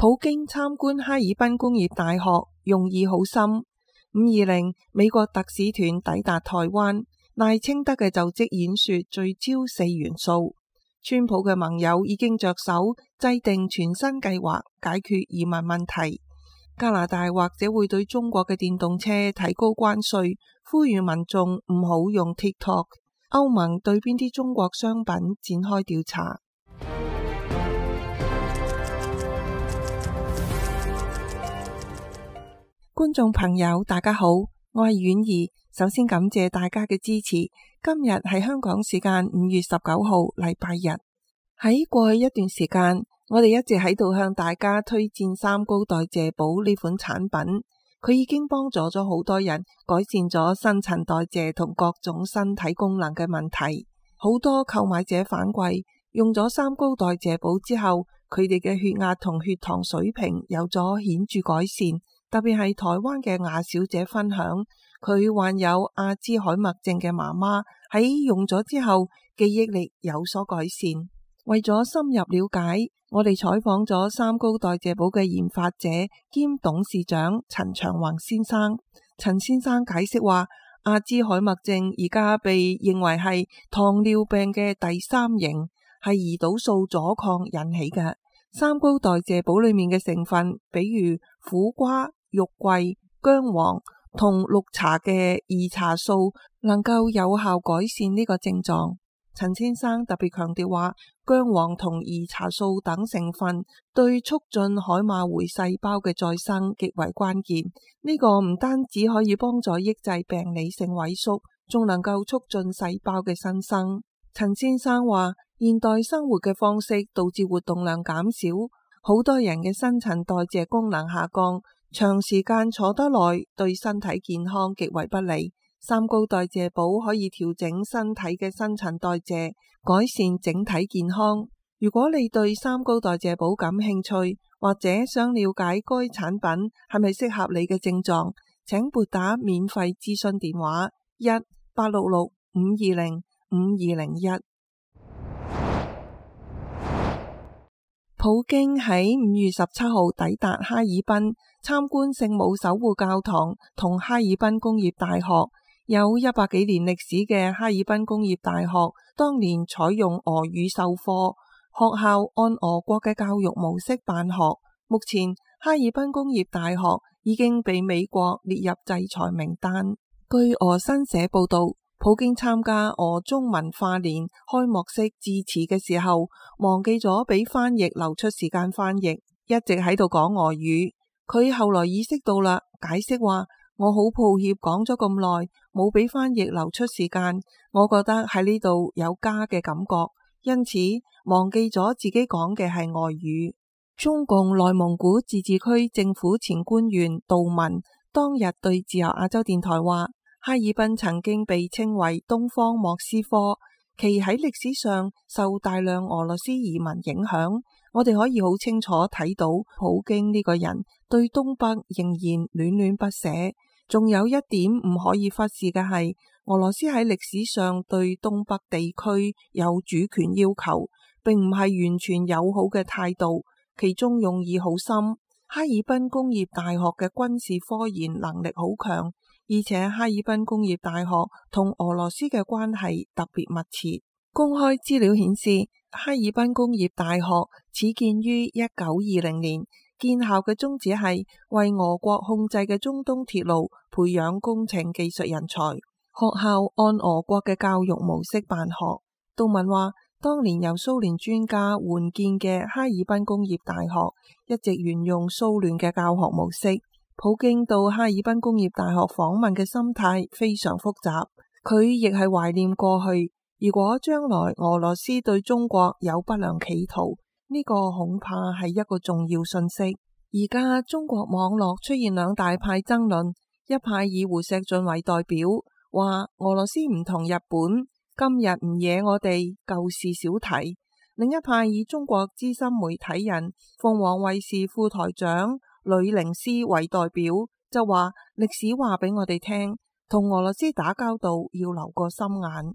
普京參觀哈爾濱工業大學，用意好深。520美國特使團抵達台灣，賴清德嘅就職演說聚焦4元素。川普嘅盟友已經着手制定全新計劃解決移民問題。加拿大或者會對中國嘅電動車提高關稅，呼籲民眾唔好用 TikTok。歐盟對邊啲中國商品展開調查。觀眾朋友大家好，我係婉兒，首先感謝大家嘅支持。今日係香港時間5月19號禮拜日。喺過去一段時間，我哋一直喺度向大家推薦三高代謝寶呢款產品，佢已經幫助咗好多人改善咗新陳代謝同各種身體功能嘅問題。好多購買者反饋，用咗三高代謝寶之後，佢哋嘅血壓同血糖水平有咗顯著改善。特別係台灣嘅亞小姐分享，佢患有阿茲海默症嘅媽媽喺用咗之後，記憶力有所改善。為咗深入了解，我哋採訪咗三高代謝寶嘅研發者兼董事長陳長宏先生。陳先生解釋話，阿茲海默症而家被認為係糖尿病嘅第3型，係胰島素阻抗引起嘅。三高代謝寶裏面嘅成分，比如苦瓜、肉桂、薑黃同綠茶嘅兒茶素，能夠有效改善呢個症狀。陳先生特別強調話，薑黃同兒茶素等成分對促進海馬回細胞嘅再生極為關鍵。呢個唔單止可以幫助抑制病理性萎縮，仲能夠促進細胞嘅新生。陳先生話，現代生活嘅方式導致活動量減少，好多人嘅新陳代謝功能下降，長時間坐得耐對身體健康極為不利。三高代謝寶可以調整身體嘅新陳代謝，改善整體健康。如果你對三高代謝寶感興趣，或者想了解該產品係咪適合你嘅症狀，請撥打免費諮詢電話1-866-520-5201。普京喺5月17號抵達哈爾濱，參觀聖母守護教堂同哈爾濱工業大學。有100幾年歷史嘅哈爾濱工業大學，當年採用俄語授課，學校按俄國嘅教育模式辦學。目前哈爾濱工業大學已經被美國列入制裁名單。據俄新社報道，普京參加俄中文化年開幕式致辭嘅時候，忘記咗俾翻譯留出時間翻譯，一直喺度講俄語。佢後來意識到啦，解釋話，我好抱歉講咗咁耐，冇俾翻譯留出時間，我覺得喺呢度有家嘅感覺，因此忘記咗自己講嘅係外語。中共內蒙古自治區政府前官員杜文當日對自由亞洲電台話，哈爾濱曾經被稱為東方莫斯科，其喺歷史上受大量俄羅斯移民影響。我哋可以好清楚睇到普京呢個人對東北仍然戀戀不捨。仲有一點唔可以忽視嘅係，俄羅斯喺歷史上對東北地區有主權要求，並唔係完全友好嘅態度，其中用意好深。哈爾濱工業大學嘅軍事科研能力好強，而且哈爾濱工業大學同俄羅斯嘅關係特別密切。公開資料顯示，哈爾濱工業大學始建於1920年，建校嘅宗旨係為俄國控制嘅中東鐵路培養工程技術人才。學校按俄國嘅教育模式辦學。杜文話，當年由蘇聯專家援建嘅哈爾濱工業大學一直沿用蘇聯嘅教學模式。普京到哈爾濱工業大學訪問嘅心態非常複雜，佢亦係懷念過去。如果將來俄羅斯對中國有不良企圖，呢個恐怕係一個重要信息。而家中國網絡出現兩大派爭論，一派以胡錫進為代表，話俄羅斯唔同日本，今日唔惹我哋，舊事少提；另一派以中國資深媒體人鳳凰衛視副台長呂寧思為代表，就話歷史話俾我哋聽，同俄羅斯打交道要留個心眼。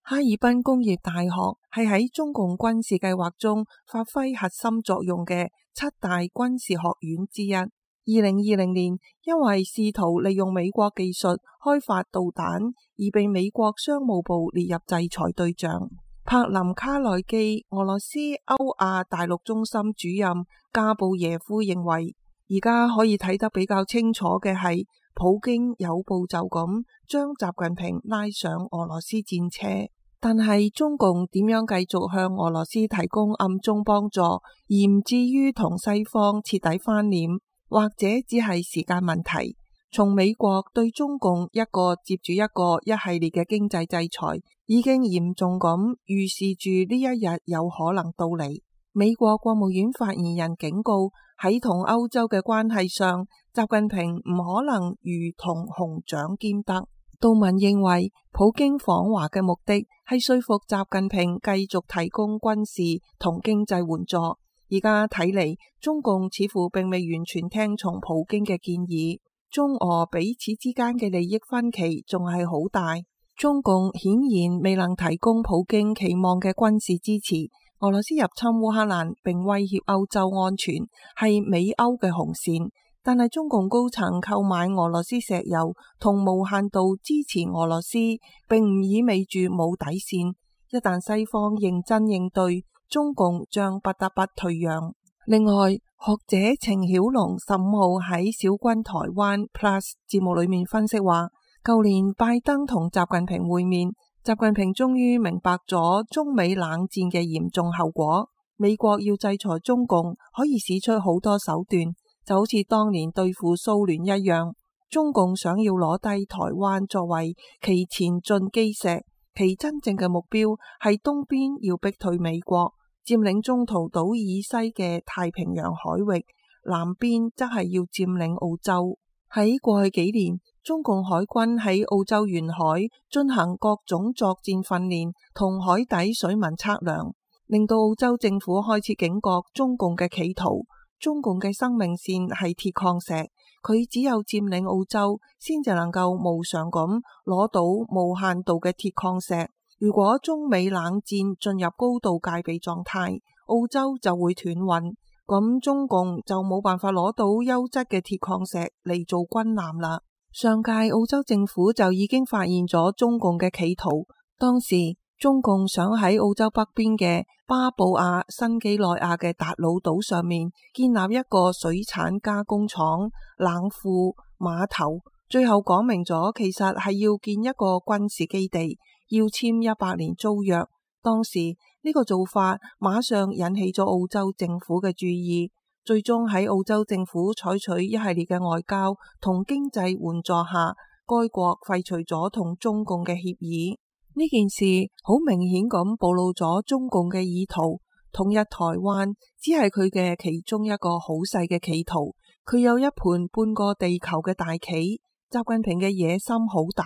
哈爾濱工業大學係喺中共軍事計劃中發揮核心作用嘅7大軍事學院之一。2020年，因為試圖利用美國技術開發導彈而被美國商務部列入制裁對象。柏林卡內基俄羅斯歐亞大陸中心主任加布耶夫認為，而家可以睇得比較清楚嘅係，普京有步驟咁將習近平拉上俄羅斯戰車。但係中共點樣繼續向俄羅斯提供暗中幫助，而唔至於同西方徹底翻臉，或者只係時間問題。從美國對中共一個接住一個一系列嘅經濟制裁，已經嚴重咁預示住呢一日有可能到嚟。美國國務院發言人警告，喺同歐洲嘅關係上，習近平唔可能如同熊掌兼得。杜文認為，普京訪華嘅目的係說服習近平繼續提供軍事同經濟援助。而家睇嚟，中共似乎並未完全聽從普京嘅建議。中俄彼此之間嘅利益分歧仲係好大，中共顯然未能提供普京期望嘅軍事支持。俄羅斯入侵烏克蘭並威脅歐洲安全，係美歐嘅紅線。但係中共高層購買俄羅斯石油同無限度支持俄羅斯，並唔意味住冇底線。一旦西方認真應對，中共將不得不退讓。另外，學者程曉龍15號喺小軍台灣 Plus 節目裏面分析話，舊年拜登同習近平會面，習近平終於明白咗中美冷戰嘅嚴重後果。美國要制裁中共，可以使出好多手段。就好似當年對付蘇聯一樣，中共想要攞低台灣作為其前進基石，其真正嘅目標係東邊要逼退美國，佔領中途島以西嘅太平洋海域，南邊則係要佔領澳洲。喺過去幾年，中共海軍喺澳洲沿海進行各種作戰訓練同海底水文測量，令到澳洲政府開始警覺中共嘅企圖。中共嘅生命線係鐵礦石，佢只有佔領澳洲，先至能夠無償咁攞到無限度嘅鐵礦石。如果中美冷戰進入高度戒備狀態，澳洲就會斷運，咁中共就冇辦法攞到優質嘅鐵礦石嚟做軍艦啦。上屆澳洲政府就已經發現咗中共嘅企圖，當時中共想喺澳洲北邊嘅巴布亞新幾內亞嘅達魯島上面建立一個水產加工廠、冷庫、碼頭，最後講明咗其實係要建一個軍事基地，要簽100年租約。當時呢個做法馬上引起咗澳洲政府嘅注意，最終喺澳洲政府採取一系列嘅外交同經濟援助下，該國廢除咗同中共嘅協議。呢件事好明顯咁暴露咗中共嘅意圖，統一台灣只係佢嘅其中一個好細嘅企圖，佢有一盤半個地球嘅大棋。習近平嘅野心好大。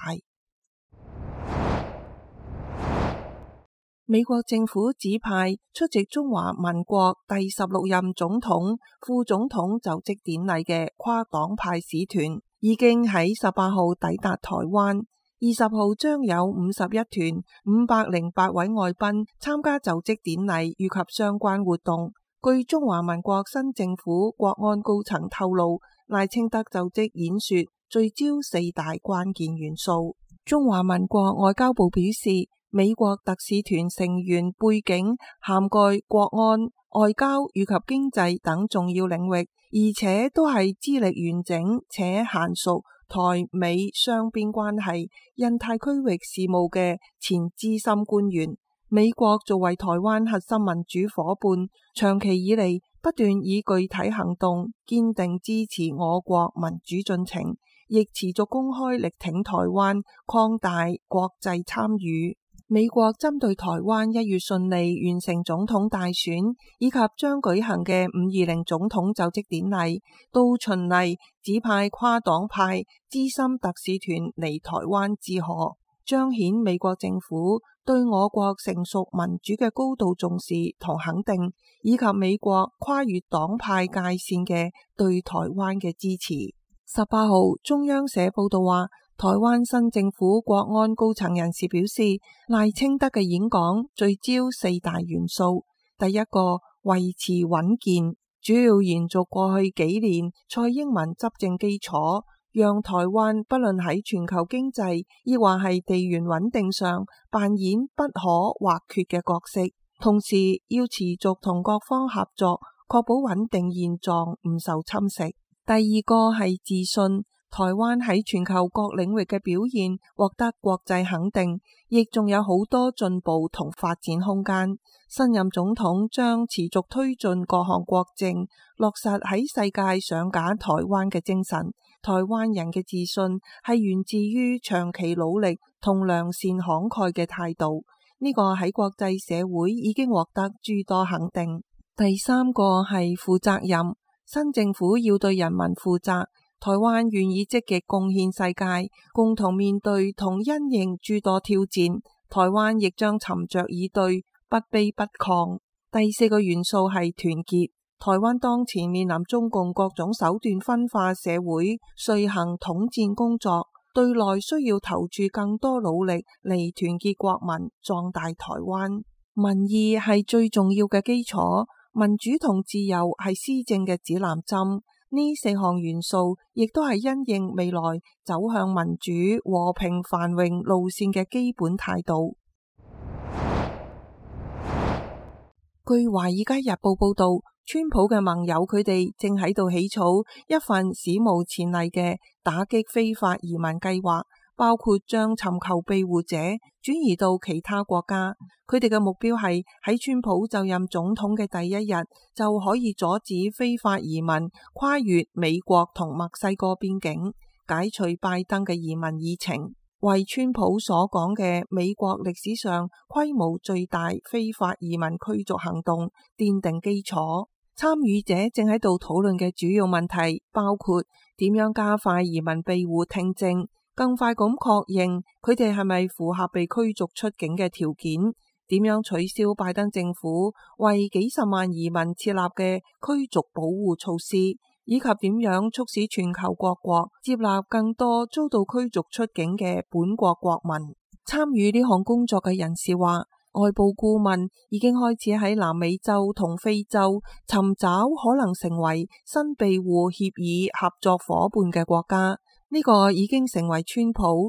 美國政府指派出席中華民國第16任總統、副總統就職典禮嘅跨黨派使團，已經喺18號抵達台灣。20號將有51團508位外賓參加就職典禮以及相關活動。據中華民國新政府國安高層透露，賴清德就職演說聚焦4大關鍵元素。中華民國外交部表示，美國特使團成員背景涵蓋國安、外交以及經濟等重要領域，而且都係資歷完整且嫻熟台美雙邊關係、印太區域事務嘅前資深官員。美國作為台灣核心民主夥伴，長期以嚟不斷以具體行動堅定支持我國民主進程，亦持續公開力挺台灣擴大國際參與。美國針對台灣1月順利完成總統大選，以及將舉行嘅520總統就職典禮，都循例指派跨黨派資深特使團嚟台灣致賀，彰顯美國政府對我國成熟民主嘅高度重視同肯定，以及美國跨越黨派界線嘅對台灣嘅支持。18號中央社報道話， 台灣新政府國安高層人士表示，賴清德嘅演講聚焦4大元素。第一個，維持穩健，主要延續過去幾年蔡英文執政基礎，讓台灣不論喺全球經濟亦或係地緣穩定上扮演不可或缺嘅角色。同時要持續同各方合作，確保穩定現狀唔受侵蝕。第二個係自信，台灣喺全球各領域嘅表現獲得國際肯定，亦仲有好多進步同發展空間。新任總統將持續推進各項國政，落實喺世界上架台灣嘅精神。台灣人嘅自信係源自於長期努力同良善慷慨嘅態度，呢個喺國際社會已經獲得諸多肯定。第三個係負責任，新政府要對人民負責，台灣願意積極貢獻世界，共同面對同因應諸多挑戰。台灣亦將沉着以對，不卑不亢。第四個元素係團結，台灣當前面臨中共各種手段分化社會，遂行統戰工作，對內需要投注更多努力嚟團結國民，壯大台灣。民意係最重要嘅基礎，民主同自由係施政嘅指南針。呢4項元素亦都係因應未來走向民主、和平、繁榮路線嘅基本態度。據《華爾街日報》報道，川普嘅盟友佢哋正喺度起草一份史無前例嘅打擊非法移民計劃，包括將尋求庇護者轉移到其他國家。佢哋嘅目標係喺川普就任總統嘅第一日就可以阻止非法移民跨越美國同墨西哥邊境，解除拜登嘅移民議程，為川普所講嘅美國歷史上規模最大非法移民驅逐行動奠定基礎。參與者正喺度討論嘅主要問題包括點樣加快移民庇護聽證，更快咁確認佢哋係咪符合被驅逐出境嘅條件，點樣取消拜登政府為幾十萬移民設立嘅驅逐保護措施，以及點樣促使全球各國接納更多遭到驅逐出境嘅本國國民。參與呢項工作嘅人士話，外部顧問已經開始喺南美洲同非洲尋找可能成為新庇護協議合作夥伴嘅國家。呢個已經成為川普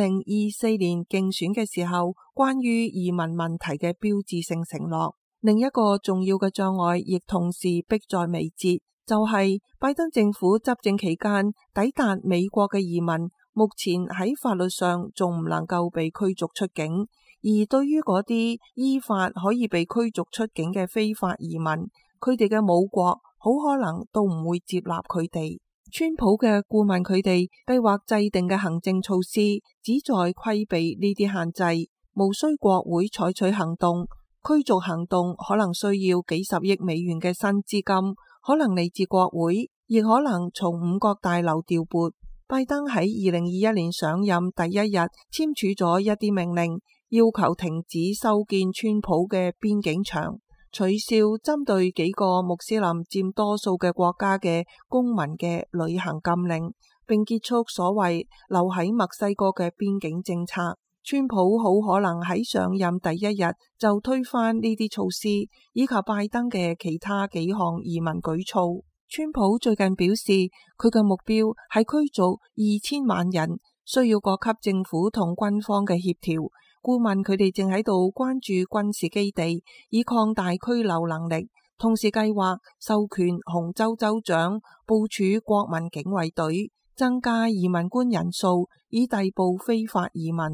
2024年競選嘅時候關於移民問題嘅標誌性承諾。另一個重要嘅障礙亦同時迫在眉睫，就係拜登政府執政期間抵達美國嘅移民，目前喺法律上仲唔能夠被驅逐出境，而對於嗰啲依法可以被驅逐出境嘅非法移民，佢哋嘅母國好可能都唔會接納佢哋。川普嘅顧問佢哋計劃制定嘅行政措施，旨在規避呢啲限制，無需國會採取行動。驅逐行動可能需要幾十億美元嘅新資金，可能嚟自國會，亦可能從五角大樓調撥。拜登喺2021年上任第一日簽署咗一啲命令，要求停止修建川普嘅邊境牆，取消針對幾個穆斯林佔多數嘅國家嘅公民嘅旅行禁令，並結束所謂留喺墨西哥嘅邊境政策。川普好可能喺上任第一日就推翻呢啲措施，以及拜登嘅其他幾項移民舉措。川普最近表示，佢嘅目標係驅逐2000萬人，需要各級政府同軍方嘅協調。顧問佢哋正喺度關注軍事基地，以擴大拘留能力，同時計劃授權紅州州長部署國民警衛隊，增加移民官人數，以逮捕非法移民。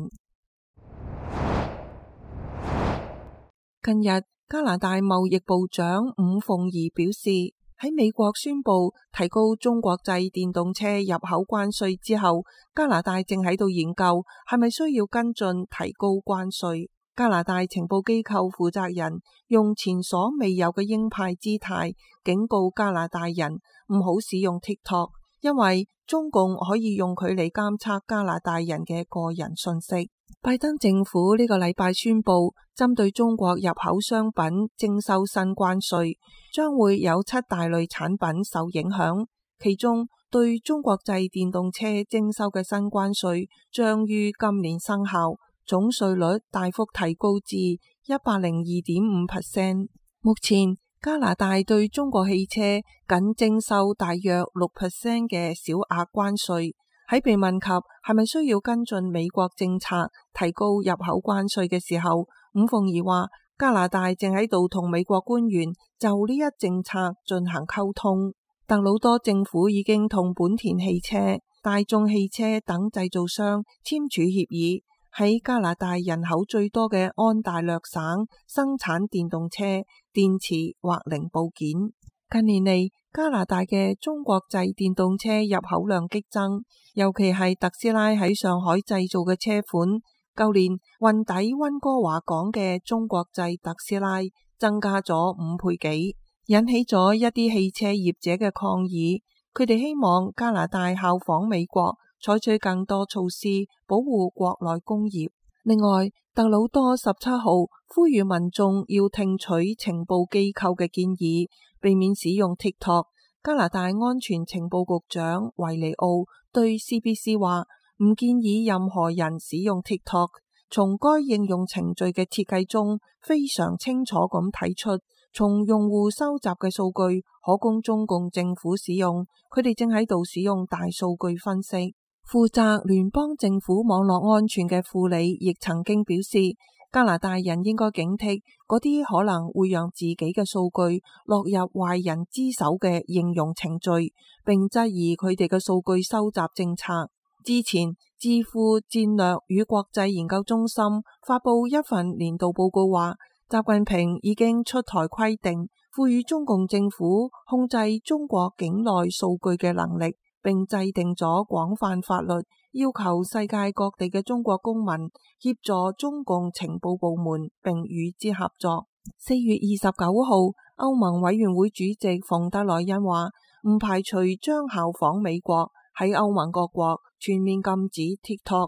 近日，加拿大貿易部長伍鳳儀表示，喺美國宣布提高中國製電動車入口關稅之後，加拿大正喺度研究係咪需要跟進提高關稅。加拿大情報機構負責人用前所未有嘅鷹派姿態警告加拿大人唔好使用 TikTok， 因為中共可以用佢嚟監測加拿大人嘅個人信息。拜登政府呢個禮拜宣布，針對中國入口商品徵收新關稅，將會有7大類產品受影響，其中對中國製電動車徵收嘅新關稅將於今年生效，總稅率大幅提高至 102.5%。目前加拿大對中國汽車僅徵收大約 6% 嘅小額關稅。喺被問及係咪需要跟進美國政策提高入口關稅嘅時候，伍鳳儀話加拿大正喺度同美國官員就呢一政策進行溝通。特魯多政府已經同本田汽車、大眾汽車等製造商簽署協議，喺加拿大人口最多嘅安大略省生產電動車、電池或零部件。近年嚟，加拿大嘅中國製電動車入口量激增，尤其係特斯拉喺上海製造嘅車款，舊年運抵溫哥華港嘅中國製特斯拉增加咗5倍幾，引起咗一啲汽車業者嘅抗議。佢哋希望加拿大效仿美國，採取更多措施保護國內工業。另外，特魯多17號呼籲民眾要聽取情報機構嘅建議，避免使用 TikTok。加拿大安全情報局長維尼奧對 CBC 話，唔建議任何人使用 TikTok。從該應用程序嘅設計中，非常清楚咁睇出，從用戶收集嘅數據可供中共政府使用。佢哋正喺度使用大數據分析。負責聯邦政府網絡安全嘅庫里亦曾經表示，加拿大人應該警惕嗰啲可能會讓自己嘅數據落入壞人之手嘅應用程序，並質疑佢哋嘅數據收集政策。之前，智庫戰略與國際研究中心發佈一份年度報告話，習近平已經出台規定，賦予中共政府控制中國境內數據嘅能力，並制定咗廣泛法律，要求世界各地嘅中國公民協助中共情報部門並與之合作。4月29號，歐盟委員會主席馮德萊恩話，唔排除將效仿美國喺歐盟各國全面禁止 TikTok。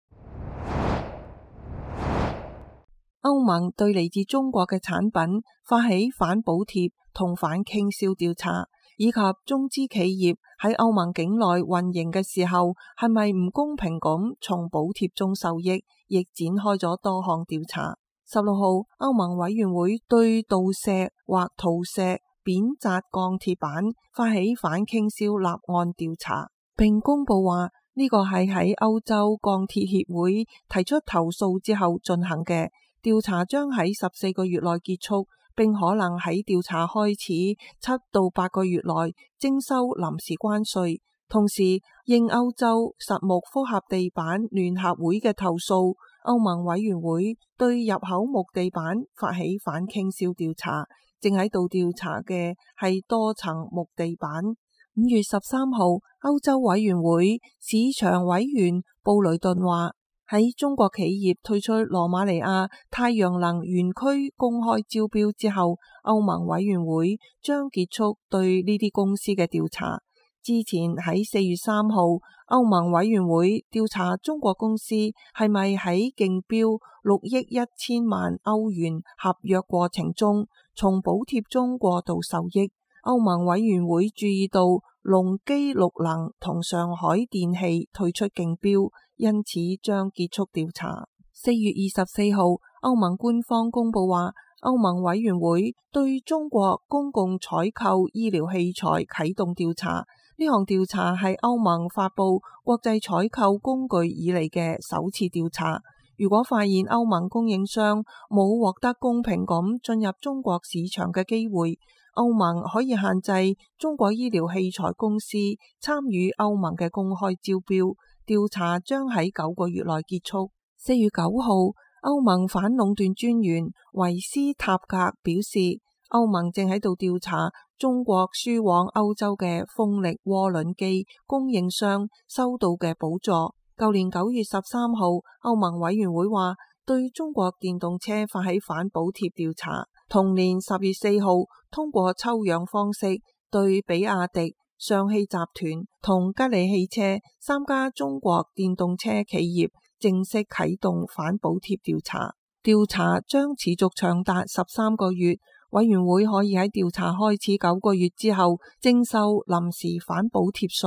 歐盟對嚟自中國嘅產品發起反補貼同反傾銷調查，以及中資企業喺歐盟境內運營嘅時候係咪唔公平咁從補貼中受益，亦展開咗多項調查。16號，歐盟委員會對盜石或塗石扁紮鋼鐵板發起反傾銷立案調查，並公布話呢個係喺歐洲鋼鐵協會提出投訴之後進行嘅調查，將喺14個月內結束，並可能喺調查開始7到8個月內徵收臨時關稅。同時，應歐洲實木複合地板聯合會嘅投訴，歐盟委員會對入口木地板發起反傾銷調查，正喺度調查嘅係多層木地板。5月13號，歐洲委員會市場委員布雷頓話，喺中國企業退出羅馬尼亞太陽能園區公開招標之後，歐盟委員會將結束對呢啲公司嘅調查。之前喺4月3號，歐盟委員會調查中國公司係咪喺競標6億1000萬歐元合約過程中，從補貼中過度受益。歐盟委員會注意到隆基綠能同上海電氣退出競標，因此將結束調查。4月24號，歐盟官方公布話，歐盟委員會對中國公共採購醫療器材啟動調查。呢項調查係歐盟發佈國際採購工具以嚟嘅首次調查。如果發現歐盟供應商冇獲得公平咁進入中國市場嘅機會，歐盟可以限制中國醫療器材公司參與歐盟嘅公開招標。調查將喺9個月內結束。4月9號，歐盟反壟斷專員維斯塔格表示，歐盟正喺度調查中國輸往歐洲嘅風力渦輪機供應商收到嘅補助。舊年9月13號，歐盟委員會話對中國電動車發起反補貼調查。同年10月4號，通過抽樣方式對比亞迪、上汽集團同吉利汽車3家中國電動車企業正式啟動反補貼調查。調查將持續長達13個月。委員會可以喺調查開始9個月之後徵收臨時反補貼稅。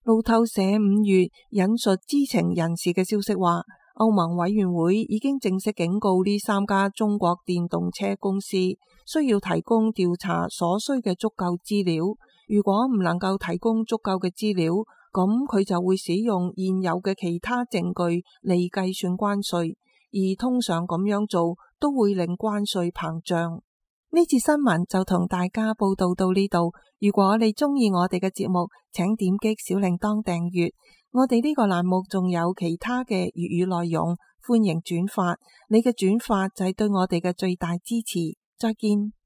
路透社5月引述知情人士嘅消息話，歐盟委員會已經正式警告呢3家中國電動車公司需要提供調查所需嘅足夠資料。如果唔能夠提供足夠嘅資料，咁佢就會使用現有嘅其他證據嚟計算關稅，而通常咁樣做都會令關稅膨脹。呢次新聞就同大家報道到呢度。如果你鍾意我哋嘅節目，請點擊小鈴鐺訂閱。我哋呢個欄目仲有其他嘅粵語內容，歡迎轉發。你嘅轉發就係對我哋嘅最大支持。再見。